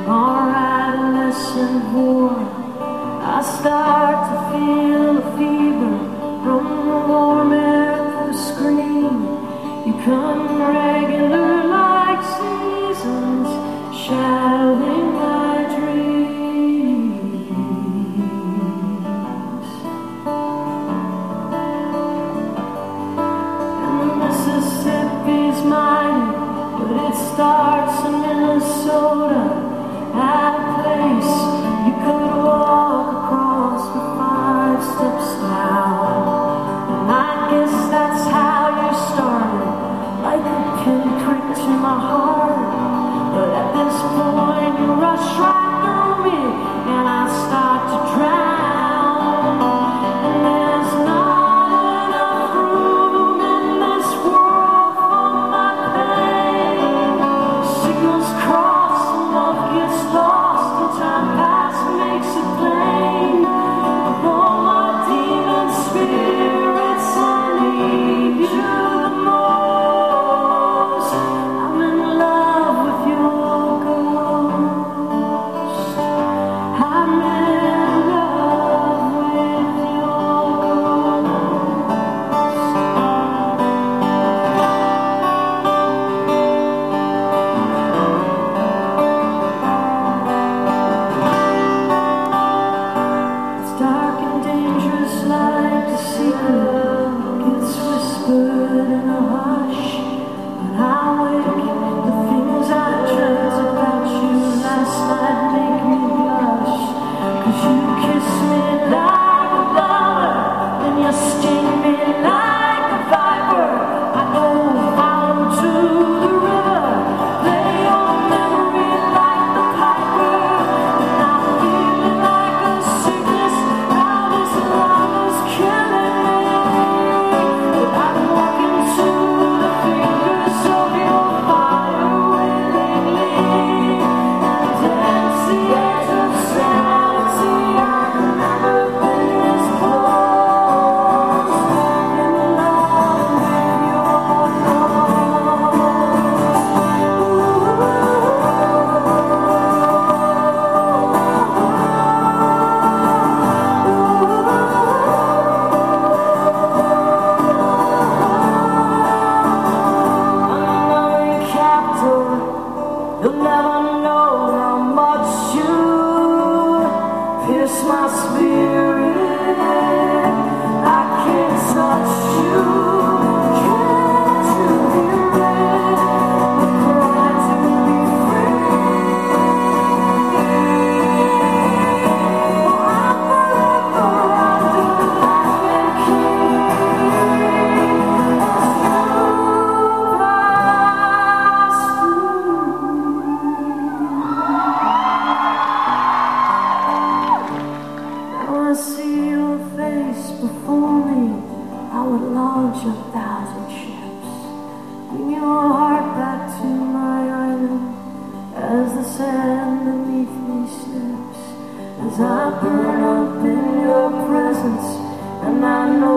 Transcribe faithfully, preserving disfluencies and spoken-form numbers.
our adolescent war. I start to feel a fever from the warm air through the screen. You come regular like seasons, shadowing my dreams. And the Mississippi's mighty, but it starts in Minnesota, at a place you could walk across with five steps down. And I guess that's how you started, like a pinprick to my heart. But at this point you rush right through me, and I start to drown. And there's not enough room in this world for my pain. Signals cross and love gets lost, and time past makes it plain. Of all my demon spirits, I need you the most. I'm in love with your ghost. I'm in love with your ghost. It's dark and dangerous like a secret gets whispered in a hush. When I wake, the things I dreamt about you last night make me blush. 'Cause you kiss me like a lover, and you sting me like a viper. I go follow to the river, play your memory like the piper. And I feel it like a sickness, how this love is killing me. But I walk into the fingers of your fire willingly, and dance the edge of sanity. I've never been this close. In love with your unloving captor, you'll never know how much you pierce my spirit. I can't touch you, can't you hear it? The cry to be free. Oh, I'm forever under lock and key. As you pass through. Now I see your face before me, I would launch a thousand ships. Bring your heart back to my island, as the sand beneath me slips. As I burn up in your presence, and I know